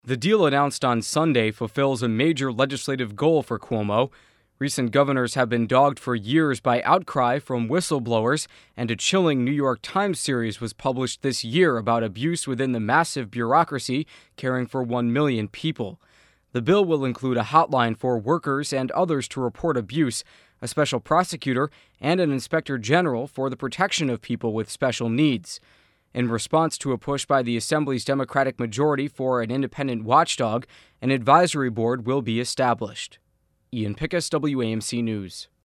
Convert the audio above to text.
The deal announced on Sunday fulfills a major legislative goal for Cuomo. Recent governors have been dogged for years by outcry from whistleblowers, and a chilling New York Times series was published this year about abuse within the massive bureaucracy caring for 1 million people. The bill will include a hotline for workers and others to report abuse, a special prosecutor, and an inspector general for the protection of people with special needs. In response to a push by the Assembly's Democratic majority for an independent watchdog, an advisory board will be established. Ian Pickus, WAMC News.